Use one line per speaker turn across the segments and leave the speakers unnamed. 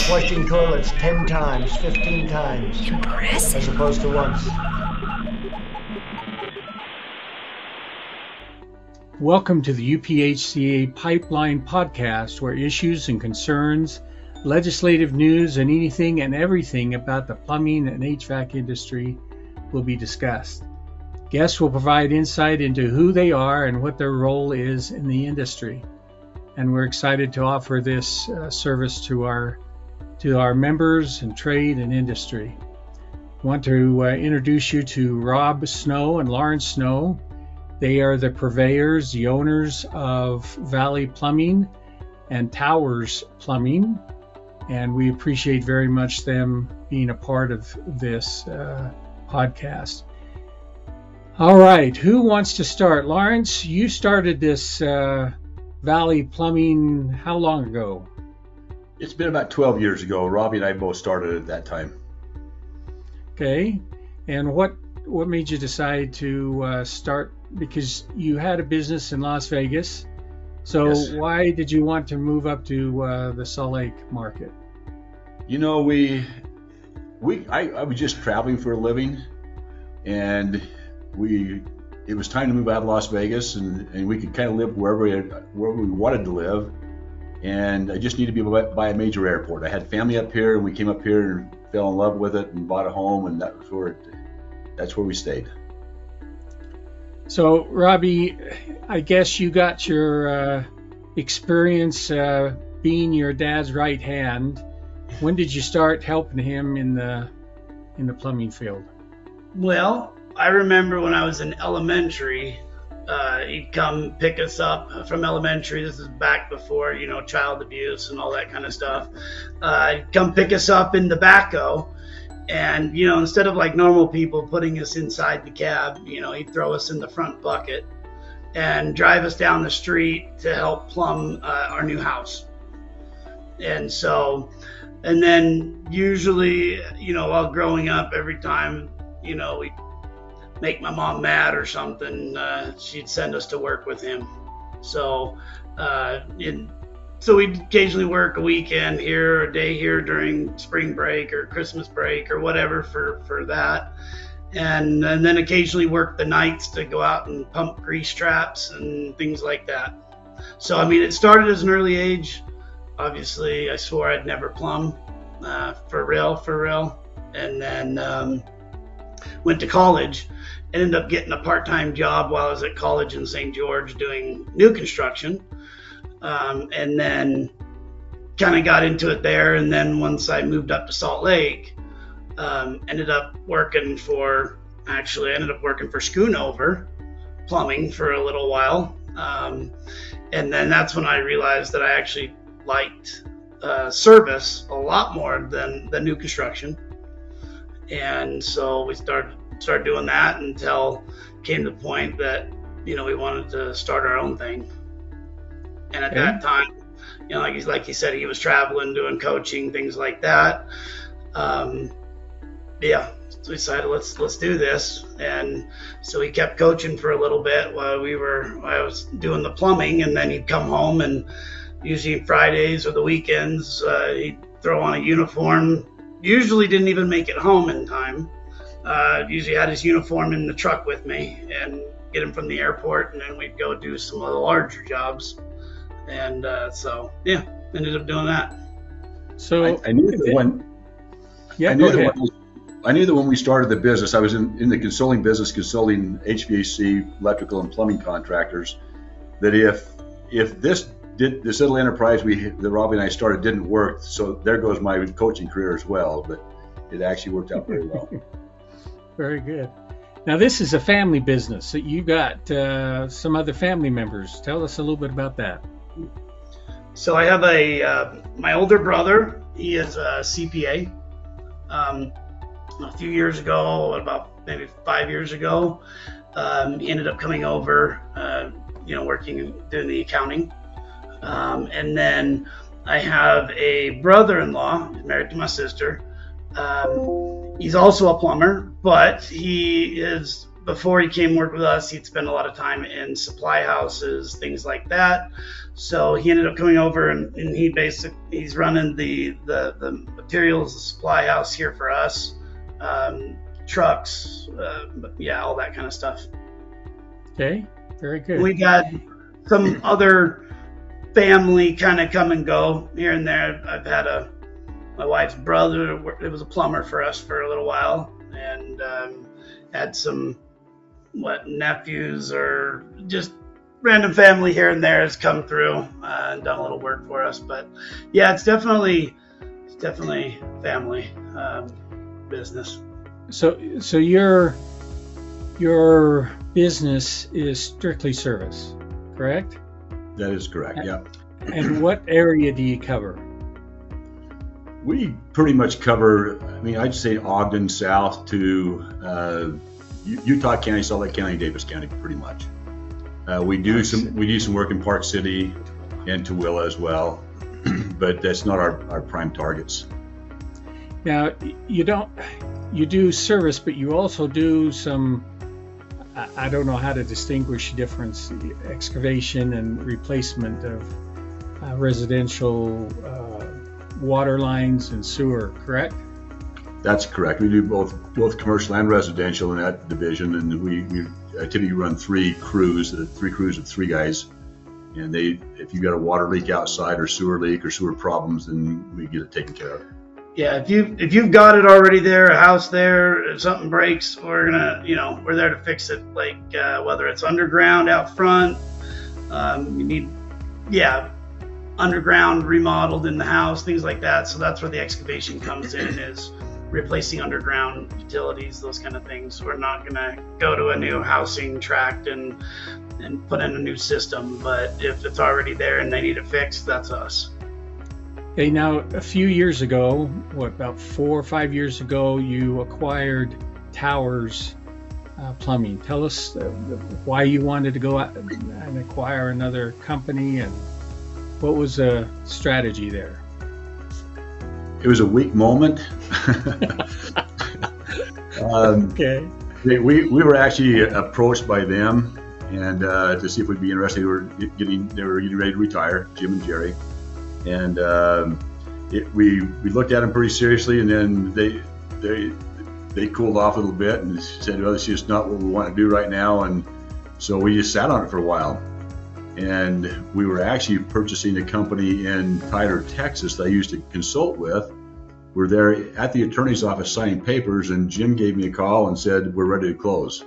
flushing toilets 10 times, 15 times.
Impressive.
As opposed to once.
Welcome to the UPHCA Pipeline Podcast, where issues and concerns, legislative news, and anything and everything about the plumbing and HVAC industry will be discussed. Guests will provide insight into who they are and what their role is in the industry. And we're excited to offer this service to our members and trade and industry. I want to introduce you to Rob Snow and Lawrence Snow. They are the purveyors, the owners of Valley Plumbing and Towers Plumbing, and we appreciate very much them being a part of this podcast. All right, who wants to start? Lawrence, you started this Valley Plumbing how long ago?
It's been about 12 years ago. Robbie and I both started at that time.
Okay, and what made you decide to start? Because you had a business in Las Vegas, so yes. Why did you want to move up to the Salt Lake market?
You know, I was just traveling for a living, and it was time to move out of Las Vegas, and we could kind of live wherever we wanted to live, and I just needed to be by a major airport. I had family up here, and we came up here and fell in love with it and bought a home, and that's where we stayed.
So, Robbie, I guess you got your experience being your dad's right hand. When did you start helping him in the plumbing field?
Well, I remember when I was in elementary, he'd come pick us up from elementary. This is back before, child abuse and all that kind of stuff. He'd come pick us up in the backhoe. And, instead of like normal people putting us inside the cab, he'd throw us in the front bucket and drive us down the street to help plumb our new house. And then usually, while growing up, every time, we'd make my mom mad or something, she'd send us to work with him. So we'd occasionally work a weekend here, a day here during spring break or Christmas break or whatever for that. And then occasionally work the nights to go out and pump grease traps and things like that. So, it started as an early age. Obviously, I swore I'd never plumb for real. And then went to college. Ended up getting a part-time job while I was at college in St. George doing new construction. And then kind of got into it there. And then once I moved up to Salt Lake, ended up working for Schoonover Plumbing for a little while. And then that's when I realized that I actually liked service a lot more than the new construction. And so we started doing that until it came to the point that, we wanted to start our own thing. And at that time, like he said, he was traveling, doing coaching, things like that. So we decided let's do this. And so he kept coaching for a little bit while I was doing the plumbing, and then he'd come home, and usually Fridays or the weekends, he'd throw on a uniform. Usually didn't even make it home in time. Usually had his uniform in the truck with me and get him from the airport, and then we'd go do some of the larger jobs. And ended up doing that.
So I knew that when we started the business, I was in the consulting business, consulting HVAC, electrical, and plumbing contractors. That if this little enterprise that Robbie and I started didn't work, so there goes my coaching career as well. But it actually worked out very well.
Very good. Now this is a family business. So you got some other family members. Tell us a little bit about that.
So I have my older brother. He is a CPA. A few years ago, about maybe 5 years ago, he ended up coming over, working, doing the accounting. And then I have a brother-in-law, he's married to my sister. He's also a plumber, but he is before he came work with us, he'd spend a lot of time in supply houses, things like that. So he ended up coming over, and he's running the materials, the supply house here for us, trucks, all that kind of stuff.
Okay, very good.
We got some other family kind of come and go here and there. I've had my wife's brother, it was a plumber for us for a little while, and had some nephews or just random family here and there has come through and done a little work for us. But yeah, it's definitely family business.
So your business is strictly service, correct?
That is correct. Yeah.
And what area do you cover?
We pretty much cover, I'd say Ogden south to Utah County, Salt Lake County, Davis County, pretty much. We do some work in Park City and Tooele as well, but that's not our prime targets.
Now, you do service, but you also do some, I don't know how to distinguish the difference, excavation and replacement of residential water lines and sewer, correct?
That's correct. We do both commercial and residential in that division, and we typically run three crews of 3 guys. And if you got a water leak outside or sewer leak or sewer problems, then we get it taken care of.
Yeah, if you've got it already there, a house there, if something breaks, we're there to fix it. Like whether it's underground out front, you need underground remodeled in the house, things like that. So that's where the excavation comes in, is replacing underground utilities, those kind of things. We're not going to go to a new housing tract and put in a new system, but if it's already there and they need it fixed, that's us.
Okay, now a few years ago, about 4 or 5 years ago, you acquired Towers Plumbing. Tell us why you wanted to go out and acquire another company, and what was the strategy there?
It was a weak moment.
Okay.
We were actually approached by them and to see if we'd be interested. They were getting ready to retire, Jim and Jerry, and we looked at them pretty seriously, and then they cooled off a little bit and said, "Well, this is just not what we want to do right now," and so we just sat on it for a while. And we were actually purchasing a company in Tyler, Texas that I used to consult with. We're there at the attorney's office signing papers, and Jim gave me a call and said, "We're ready to close."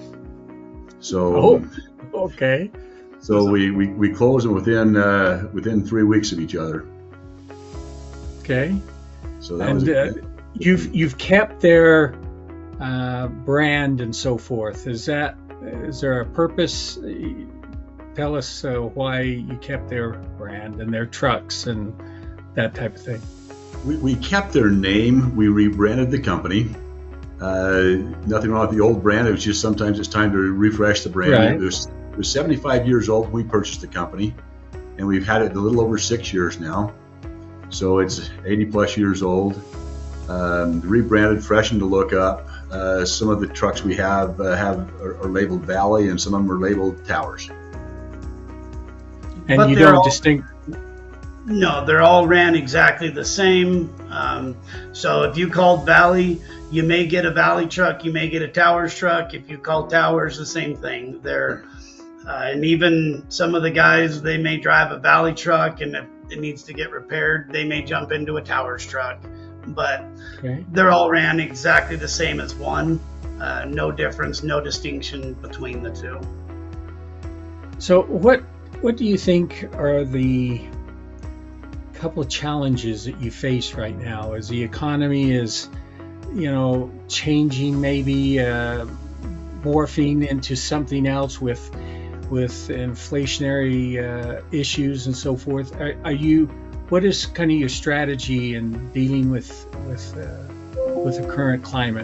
So,
okay.
So we closed them within 3 weeks of each other.
Okay.
So that was
you've kept their brand and so forth. Is there a purpose? Tell us why you kept their brand and their trucks and that type of thing.
We kept their name. We rebranded the company. Nothing wrong with the old brand. It was just sometimes it's time to refresh the brand.
Right.
It was 75 years old when we purchased the company, and we've had it a little over 6 years now. So it's 80 plus years old. Rebranded, freshened to look up. Some of the trucks we have are labeled Valley, and some of them are labeled Towers.
And
but
you don't distinct.
No, they're all ran exactly the same. So if you called Valley, you may get a Valley truck, you may get a Towers truck. If you call Towers, the same thing. And even some of the guys, they may drive a Valley truck, and if it needs to get repaired, they may jump into a Towers truck. But They're all ran exactly the same as one. No difference, no distinction between the two.
So what do you think are the couple of challenges that you face right now as the economy is, changing, maybe morphing into something else with inflationary issues and so forth? What is kind of your strategy in dealing with the current climate?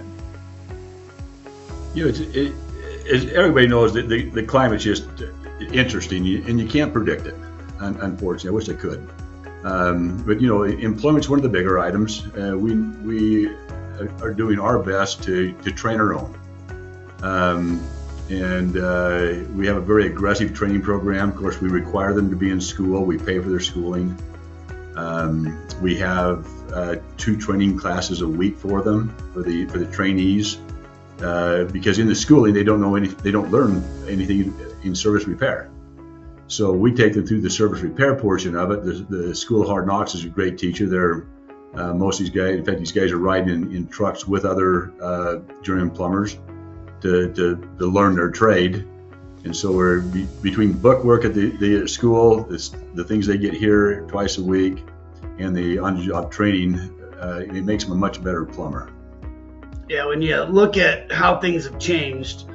As everybody knows, that the climate's just interesting, and you can't predict it. Unfortunately, I wish I could. But employment's one of the bigger items. We are doing our best to train our own. And we have a very aggressive training program. Of course, we require them to be in school. We pay for their schooling. We have 2 training classes a week for them, for the trainees, because in the schooling they don't learn anything in service repair. So we take them through the service repair portion of it. The School of Hard Knocks is a great teacher. They're most of these guys, in fact, these guys are riding in trucks with other journeyman plumbers to learn their trade. And so we're between book work at the school, the things they get here twice a week, and the on-the-job training, it makes them a much better plumber.
Yeah, when you look at how things have changed,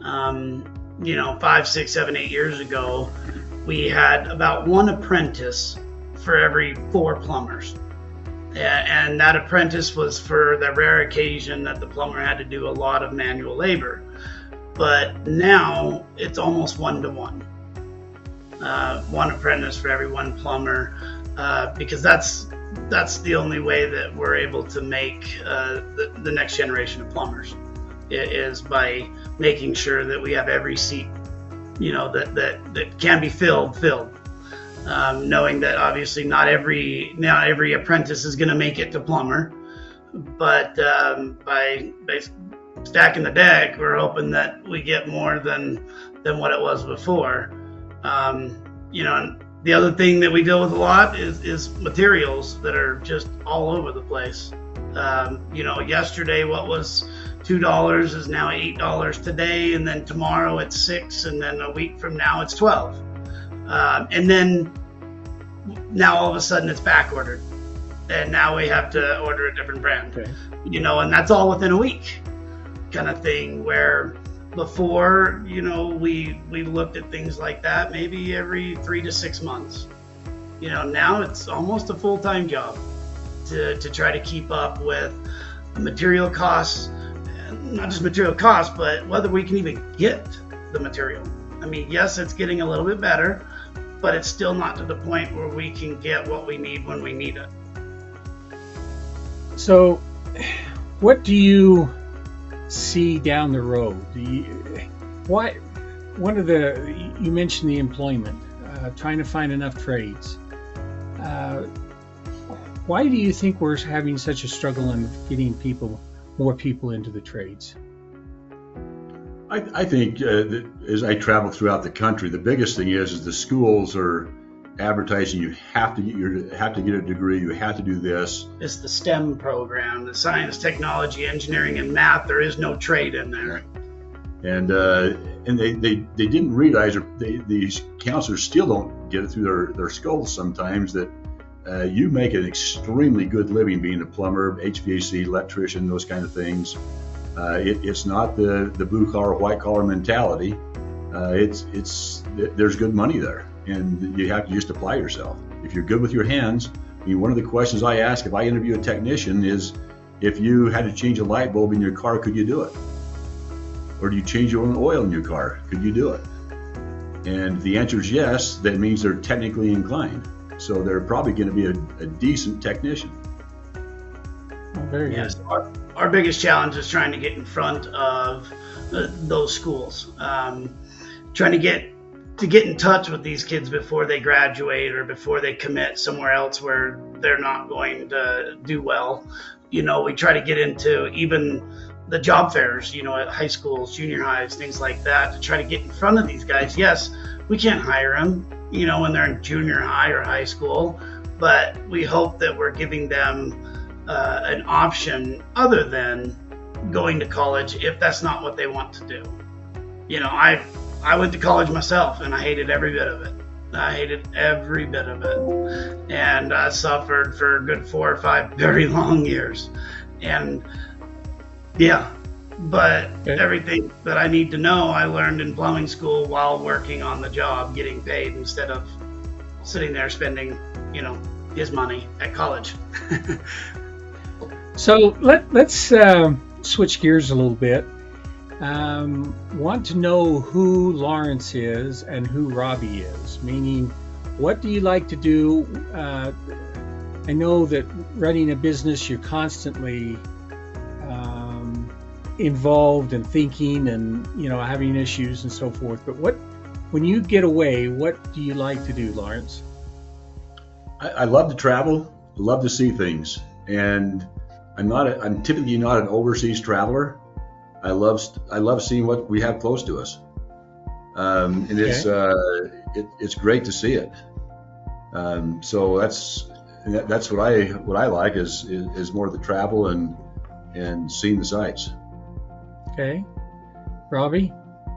5, 6, 7, 8 years ago, we had about 1 apprentice for every 4 plumbers. And that apprentice was for the rare occasion that the plumber had to do a lot of manual labor. But now it's almost 1-to-1. 1 apprentice for every 1 plumber, because that's the only way that we're able to make the next generation of plumbers, is by making sure that we have every seat, that can be filled. Knowing that obviously not every apprentice is going to make it to plumber, but by stacking the deck, we're hoping that we get more than what it was before. And the other thing that we deal with a lot is materials that are just all over the place. Yesterday what was $2 is now $8 today, and then tomorrow it's $6, and then a week from now it's $12. And then now all of a sudden it's back ordered, and now we have to order a different brand. Okay. And that's all within a week, kind of thing. Where before, we looked at things like that maybe every 3 to 6 months. Now it's almost a full-time job to try to keep up with material costs, and not just material costs, but whether we can even get the material. I mean, yes, it's getting a little bit better, but it's still not to the point where we can get what we need when we need it.
So, what do you see down the road? You mentioned the employment, trying to find enough trades. Why do you think we're having such a struggle in getting more people into the trades?
I think that as I travel throughout the country, the biggest thing is the schools are advertising you have to get a degree, you have to do this.
It's the STEM program, the science, technology, engineering, and math. There is no trade in there.
And they didn't realize, or these counselors still don't get it through their skulls sometimes, that you make an extremely good living being a plumber, HVAC, electrician, those kind of things. It's not the blue collar, white collar mentality. There's good money there, and you have to just apply yourself. If you're good with your hands, one of the questions I ask if I interview a technician is, if you had to change a light bulb in your car, could you do it? Or do you change your own oil in your car? Could you do it? And if the answer is yes, that means they're technically inclined. So they're probably going to be a decent technician.
Oh, very good.
Yes, our biggest challenge is trying to get in front of those schools, trying to get in touch with these kids before they graduate or before they commit somewhere else where they're not going to do well. We try to get into even the job fairs, at high schools, junior highs, things like that, to try to get in front of these guys. Yes, we can't hire them, when they're in junior high or high school, but we hope that we're giving them an option other than going to college if that's not what they want to do. I went to college myself, and I hated every bit of it. And I suffered for a good 4 or 5 very long years. And yeah, but everything that I need to know, I learned in plumbing school while working on the job, getting paid instead of sitting there spending, his money at college.
So let's switch gears a little bit. Want to know who Lawrence is and who Robbie is, meaning what do you like to do? I know that running a business, you're constantly involved and thinking and, having issues and so forth. But when you get away, what do you like to do, Lawrence?
I love to travel, love to see things, and I'm typically not an overseas traveler. I love seeing what we have close to us, and it's great to see it. So that's what I like is more of the travel and seeing the sights.
Okay, Robbie.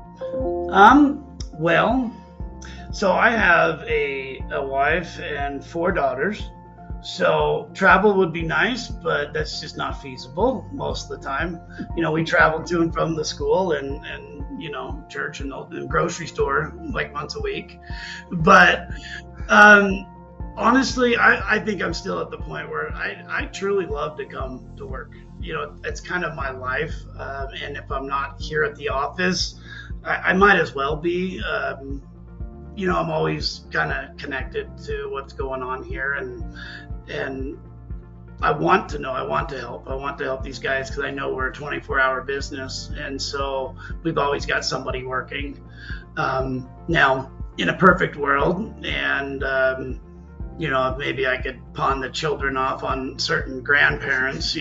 Well, so I have a wife and 4 daughters. So travel would be nice, but that's just not feasible most of the time. We travel to and from the school and church and grocery store like once a week. But honestly, I think I'm still at the point where I truly love to come to work. It's kind of my life. And if I'm not here at the office, I might as well be. I'm always kind of connected to what's going on here, and I want to know. I want to help these guys because I know we're a 24-hour business, and so we've always got somebody working. Now, in a perfect world, and maybe I could pawn the children off on certain grandparents.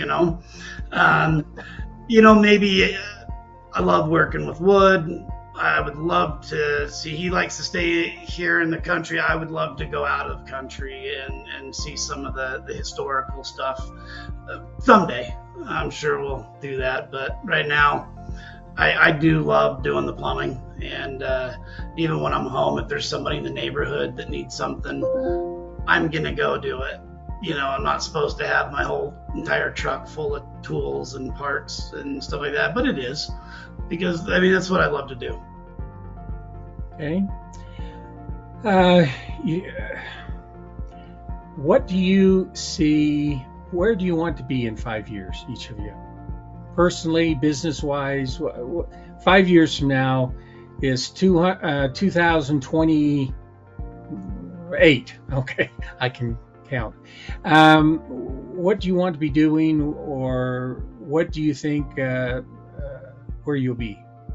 Maybe I love working with wood. I would love to see, he likes to stay here in the country. I would love to go out of country and see some of the historical stuff. Someday, I'm sure we'll do that. But right now, I do love doing the plumbing. And even when I'm home, if there's somebody in the neighborhood that needs something, I'm going to go do it. I'm not supposed to have my whole entire truck full of tools and parts and stuff like that, but it is. Because, that's what I love to do.
Okay. What do you see, where do you want to be in 5 years, each of you? Personally, business-wise, 5 years from now is 2028. Okay, I can count. What do you want to be doing, or what do you think where you'll be?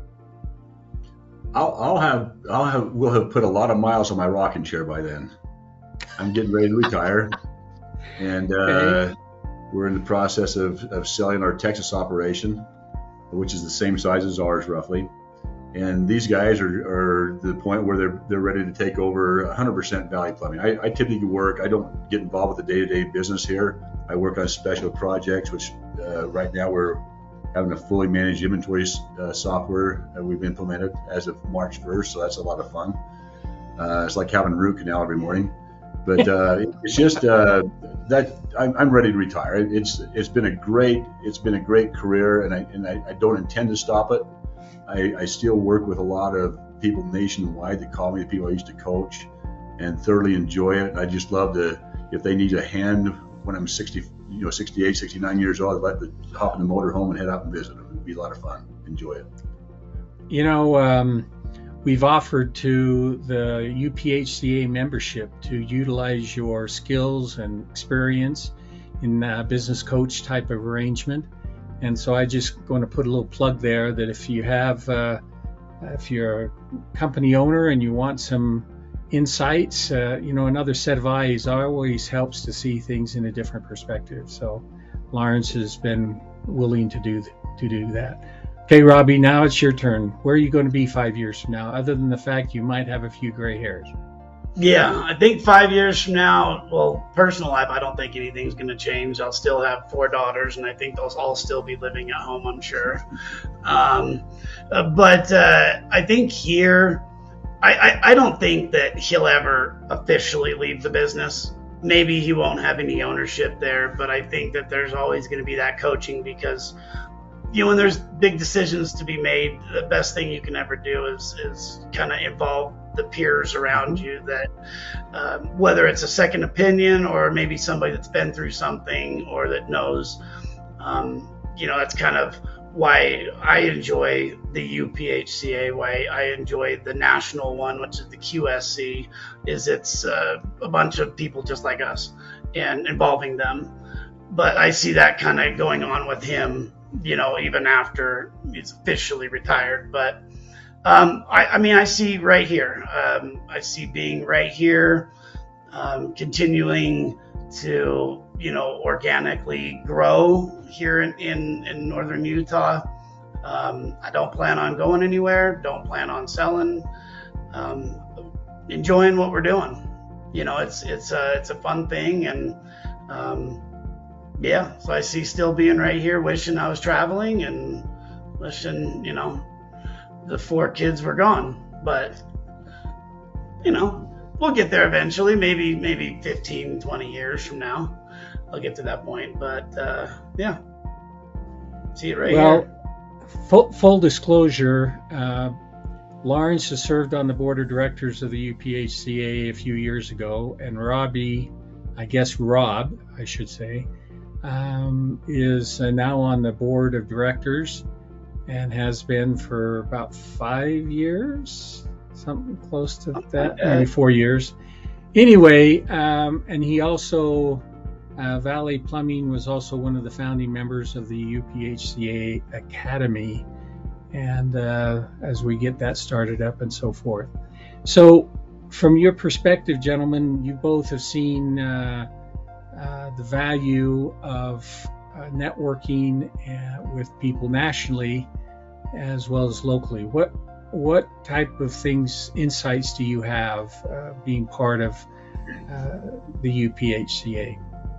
We'll have put a lot of miles on my rocking chair by then. I'm getting ready to retire, and we're in the process of selling our Texas operation, which is the same size as ours roughly. And these guys are to the point where they're ready to take over 100% Valley Plumbing. I typically work. I don't get involved with the day-to-day business here. I work on special projects, which right now we're having a fully managed inventory software that we've implemented as of March 1st, so that's a lot of fun. It's like having a root canal every morning. But it's just that I'm ready to retire. It's been a great career, and I don't intend to stop it. I still work with a lot of people nationwide that call me, the people I used to coach, and thoroughly enjoy it. I just love if they need a hand when I'm 68, 69 years old, I'd like to hop in the motor home and head out and visit them. It'd be a lot of fun. Enjoy it.
We've offered to the UPHCA membership to utilize your skills and experience in a business coach type of arrangement. And so I just going to put a little plug there that if you're a company owner and you want some insights, another set of eyes always helps to see things in a different perspective. So Lawrence has been willing to do that. Okay, Robbie, now it's your turn. Where are you going to be 5 years from now, other than the fact you might have a few gray hairs?
Yeah, I think 5 years from now, well, personal life, I don't think anything's going to change. I'll still have 4 daughters, and I think they'll all still be living at home, I'm sure. But I think here, I don't think that he'll ever officially leave the business. Maybe he won't have any ownership there, but I think that there's always going to be that coaching because, when there's big decisions to be made, the best thing you can ever do is kind of involve the peers around you that whether it's a second opinion or maybe somebody that's been through something or that knows, that's kind of why I enjoy the UPHCA, why I enjoy the national one, which is the QSC, is it's a bunch of people just like us and involving them. But I see that kind of going on with him even after he's officially retired. But I see right here. I see being right here, continuing to organically grow here in northern Utah. I don't plan on going anywhere. Don't plan on selling. Enjoying what we're doing. It's a fun thing, and so I see still being right here, wishing I was traveling and wishing the 4 kids were gone. But we'll get there eventually. Maybe 15, 20 years from now, I'll get to that point. But see it right here.
Full disclosure, Lawrence has served on the board of directors of the UPHCA a few years ago, and Rob, I should say, is now on the board of directors and has been for about 5 years, something close to that, maybe 4 years. Anyway, and he also, Valley Plumbing was also one of the founding members of the UPHCA Academy, and as we get that started up and so forth. So from your perspective, gentlemen, you both have seen the value of networking with people nationally as well as locally. What type of insights do you have being part of the UPHCA?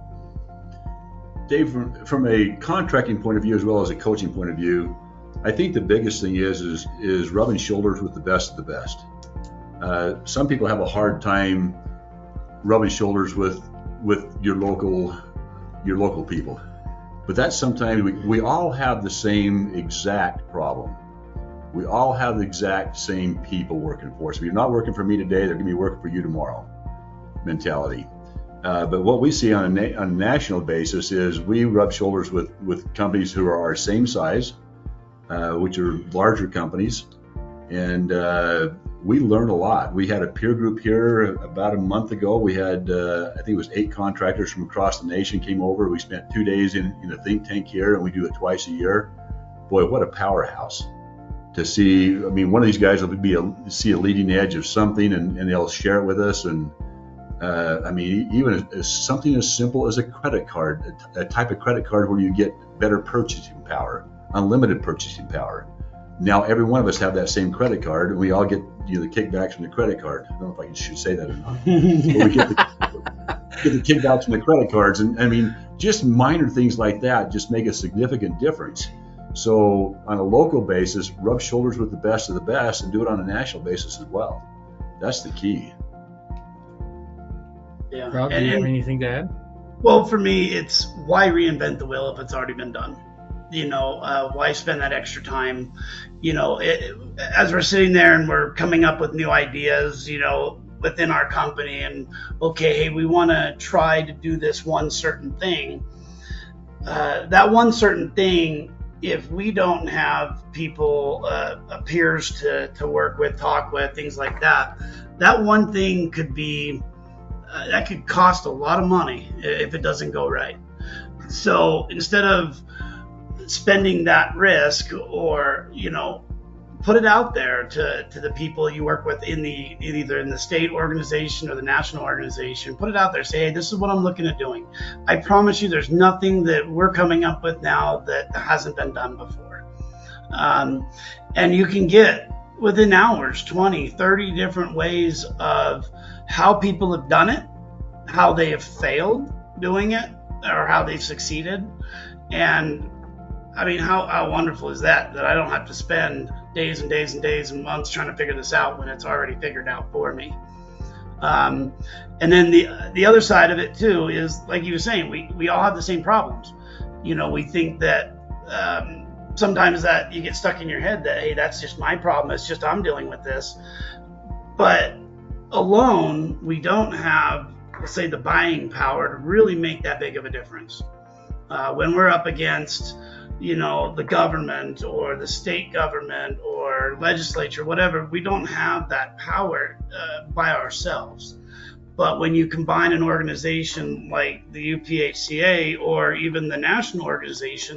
Dave, from a contracting point of view as well as a coaching point of view, I think the biggest thing is rubbing shoulders with the best of the best. Some people have a hard time rubbing shoulders with your local people, but that's sometimes we all have the same exact problem. We all have the exact same people working for us. If you're not working for me today, they're going to be working for you tomorrow mentality. But what we see on a national basis is we rub shoulders with companies who are our same size, which are larger companies, and we learn a lot. We had a peer group here about a month ago. We had, I think it was 8 contractors from across the nation came over. We spent 2 days in a think tank here, and we do it twice a year. Boy, what a powerhouse to see. I mean, one of these guys will see a leading edge of something, and they'll share it with us. And even as something as simple as a credit card, a type of credit card where you get better purchasing power, unlimited purchasing power. Now every one of us have that same credit card, and we all get the kickbacks from the credit card. I don't know if I should say that or not. But we get the kickbacks from the credit cards, and I mean, just minor things like that just make a significant difference. So on a local basis, rub shoulders with the best of the best, and do it on a national basis as well. That's the key.
Yeah.
Rob, do you have anything to add?
Well, for me, it's why reinvent the wheel if it's already been done? Why spend that extra time? As we're sitting there and we're coming up with new ideas, within our company, and okay, hey, we want to try to do this one certain thing. That one certain thing, if we don't have people, peers to work with, talk with, things like that, that one thing could be that could cost a lot of money if it doesn't go right. So instead of spending that risk, or put it out there to the people you work with either in the state organization or the national organization. Put it out there. Say, hey, this is what I'm looking at doing. I promise you there's nothing that we're coming up with now that hasn't been done before. And you can get within hours 20, 30 different ways of how people have done it, how they have failed doing it, or how they've succeeded. And I mean, how wonderful is that I don't have to spend days and days and days and months trying to figure this out when it's already figured out for me. And then the other side of it too is, like you were saying, we all have the same problems. We think that sometimes that you get stuck in your head that, hey, that's just my problem. It's just I'm dealing with this. But alone, we don't have, let's say, the buying power to really make that big of a difference. When we're up against the government or the state government or legislature, whatever, we don't have that power by ourselves. But when you combine an organization like the UPHCA or even the national organization like the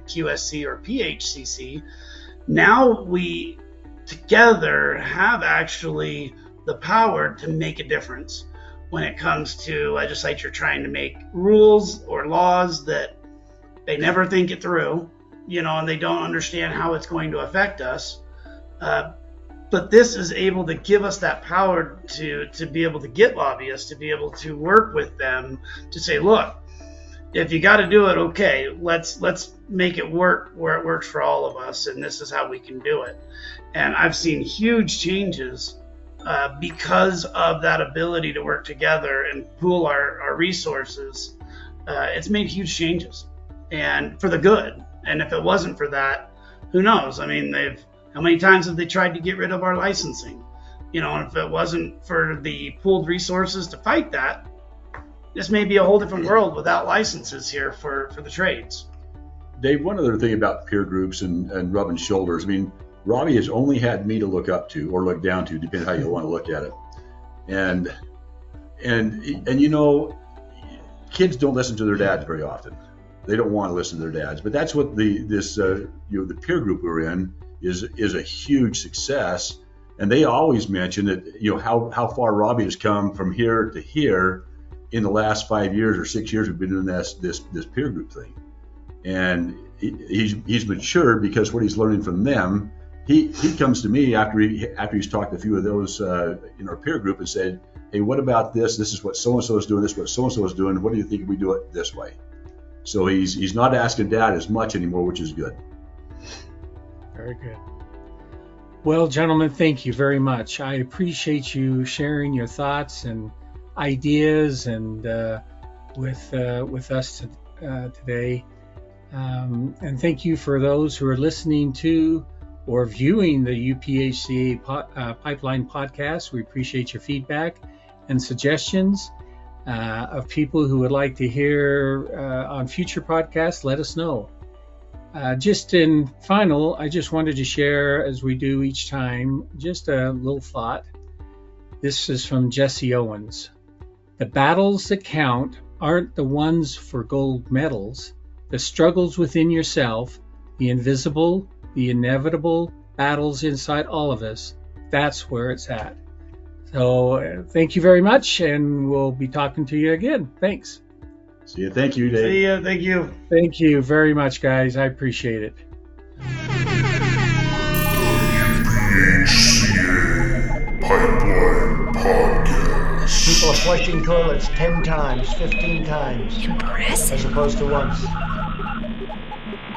QSC or PHCC. Now we together have actually the power to make a difference when it comes to legislature trying to make rules or laws that they never think it through, and they don't understand how it's going to affect us. But this is able to give us that power to be able to get lobbyists, to be able to work with them, to say, look, if you got to do it, okay, let's make it work where it works for all of us, and this is how we can do it. And I've seen huge changes because of that ability to work together and pool our resources. It's made huge changes, and for the good. And if it wasn't for that, who knows? I mean, how many times have they tried to get rid of our licensing? And if it wasn't for the pooled resources to fight that, this may be a whole different world without licenses here for the trades.
Dave, one other thing about peer groups and rubbing shoulders. I mean, Robbie has only had me to look up to or look down to, depending how you want to look at it. And kids don't listen to their dads very often. They don't want to listen to their dads. But that's what the peer group we're in is a huge success. And they always mention that, how far Robbie has come from here to here in the last 5 years or 6 years we've been doing this peer group thing. And he's matured because what he's learning from them. He comes to me after he's talked to a few of those in our peer group and said, hey, what about this? This is what so-and-so is doing. This is what so-and-so is doing. What do you think if we do it this way? So he's not asking Dad as much anymore, which is good.
Very good. Well, gentlemen, thank you very much. I appreciate you sharing your thoughts and ideas and with us today. And thank you for those who are listening to or viewing the UPHCA Pipeline podcast. We appreciate your feedback and suggestions of people who would like to hear on future podcasts. Let us know. Just in final, I just wanted to share, as we do each time, just a little thought. This is from Jesse Owens. The battles that count aren't the ones for gold medals. The struggles within yourself, the invisible, the inevitable battles inside all of us, that's where it's at. So thank you very much, and we'll be talking to you again. Thanks.
See you. Thank you, Dave.
See you. Thank you.
Thank you very much, guys. I appreciate it.
UPHCA Pipeline Podcast.
People are flushing toilets 10 times, 15 times.
Impressive.
As opposed to once.